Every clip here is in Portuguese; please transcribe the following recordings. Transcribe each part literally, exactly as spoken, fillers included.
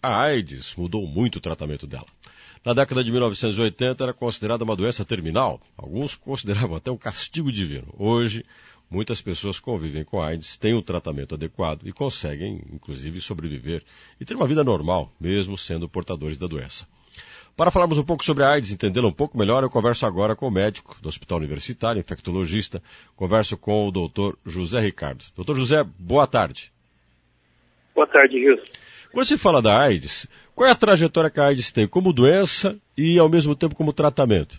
A AIDS mudou muito o tratamento dela. Na década de mil novecentos e oitenta era considerada uma doença terminal. Alguns consideravam até um castigo divino. Hoje, muitas pessoas convivem com a AIDS, têm um tratamento adequado e conseguem, inclusive, sobreviver e ter uma vida normal, mesmo sendo portadores da doença. Para falarmos um pouco sobre a AIDS, entendê-la um pouco melhor, eu converso agora com o médico do Hospital Universitário, infectologista. Converso com o doutor José Ricardo. doutor José, boa tarde. Boa tarde, Wilson. Quando se fala da AIDS, qual é a trajetória que a AIDS tem como doença e, ao mesmo tempo, como tratamento?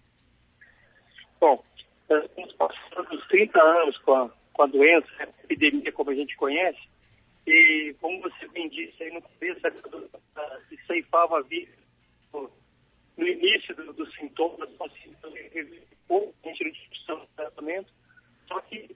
Bom, nós estamos passando os trinta anos com a, com a doença, a epidemia como a gente conhece, e como você bem disse, aí no começo se ceifava a vida. No início dos do sintomas, nós tínhamos pouco de discussão do tratamento, só que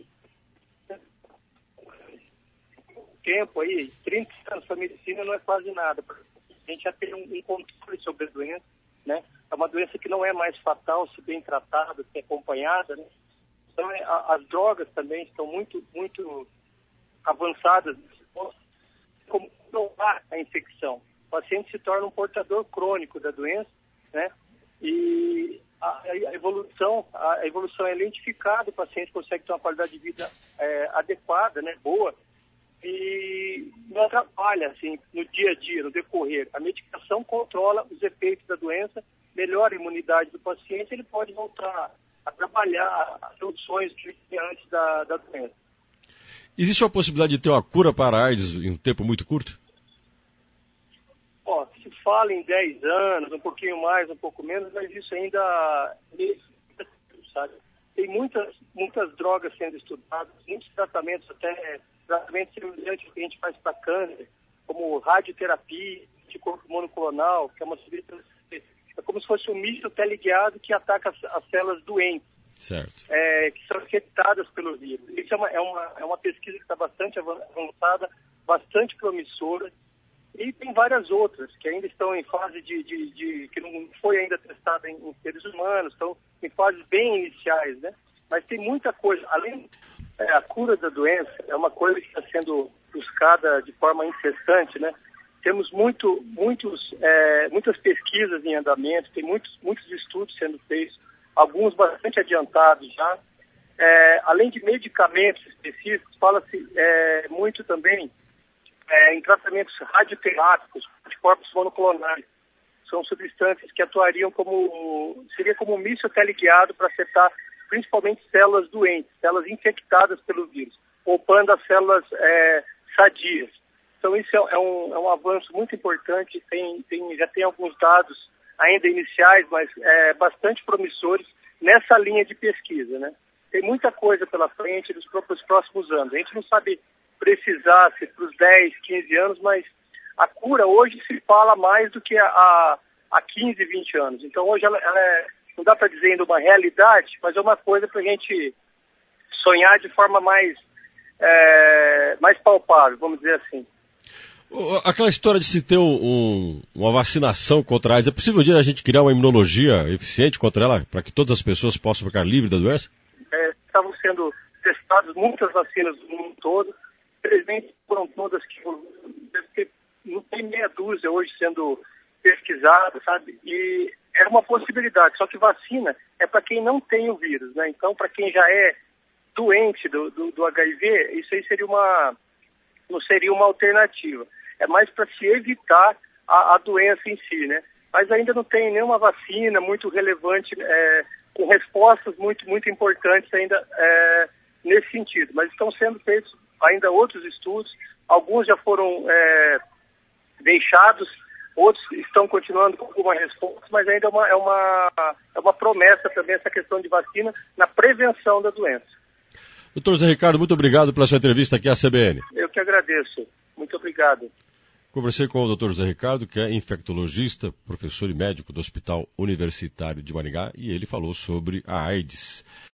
tempo aí, trinta anos para a medicina não é quase nada. A gente já tem um, um controle sobre a doença, né? É uma doença que não é mais fatal se bem tratada, se acompanhada, né? Então, é, a, as drogas também estão muito, muito avançadas, como controlar a infecção. O paciente se torna um portador crônico da doença, né? E a, a evolução, a evolução é lentificada, o paciente consegue ter uma qualidade de vida é, adequada, né? Boa, e não atrapalha, assim, no dia a dia, no decorrer. A medicação controla os efeitos da doença, melhora a imunidade do paciente, ele pode voltar a trabalhar as funções que ele tinha antes da, da doença. Existe a possibilidade de ter uma cura para a AIDS em um tempo muito curto? Ó, se fala em dez anos, um pouquinho mais, um pouco menos, mas isso ainda sabe? Tem muitas, muitas drogas sendo estudadas, muitos tratamentos, até tratamentos semelhantes que a gente faz para câncer, como radioterapia, anticorpo monoclonal, que é uma substância, é como se fosse um míssil teleguiado que ataca as, as células doentes, certo. É, que são infectadas pelo vírus. Isso é uma, é uma, é uma pesquisa que está bastante avançada, bastante promissora, e tem várias outras que ainda estão em fase de, de, de que não foi ainda testada em, em seres humanos, estão em fases bem iniciais, né? Mas tem muita coisa, além é, a cura da doença é uma coisa que está sendo buscada de forma incessante, né? Temos muito, muitos, é, muitas pesquisas em andamento, tem muitos, muitos estudos sendo feitos, alguns bastante adiantados já. É, além de medicamentos específicos, fala-se é, muito também é, em tratamentos radioterápicos, anticorpos monoclonais. São substâncias que atuariam como, seria como um míssil teleguiado para afetar principalmente células doentes, células infectadas pelo vírus, poupando as células é, sadias. Então isso é, é, um, é um avanço muito importante, tem, tem, já tem alguns dados ainda iniciais, mas é, bastante promissores nessa linha de pesquisa, né? Tem muita coisa pela frente nos próximos anos. A gente não sabe precisar se para os dez, quinze anos, mas a cura hoje se fala mais do que há, há quinze, vinte anos. Então hoje ela, ela é, não dá para dizer ainda uma realidade, mas é uma coisa para a gente sonhar de forma mais, é, mais palpável, vamos dizer assim. Aquela história de se ter um, uma vacinação contra a AIDS, é possível um dia a gente criar uma imunologia eficiente contra ela, para que todas as pessoas possam ficar livres da doença? É, estavam sendo testadas muitas vacinas do mundo todo, infelizmente foram todas que deve ter, não tem meia dúzia hoje sendo pesquisadas, sabe? E é uma possibilidade, só que vacina é para quem não tem o vírus, né? Então, para quem já é doente do, do, do H I V, isso aí seria uma, não seria uma alternativa. É mais para se evitar a, a doença em si, né? Mas ainda não tem nenhuma vacina muito relevante, é, com respostas muito, muito importantes ainda é, nesse sentido. Mas estão sendo feitos ainda outros estudos, alguns já foram é, deixados, outros estão continuando com alguma resposta, mas ainda é uma, é, uma, é uma promessa também essa questão de vacina na prevenção da doença. doutor Zé Ricardo, muito obrigado pela sua entrevista aqui à C B N. Eu que agradeço. Muito obrigado. Conversei com o doutor José Ricardo, que é infectologista, professor e médico do Hospital Universitário de Maringá, e ele falou sobre a AIDS.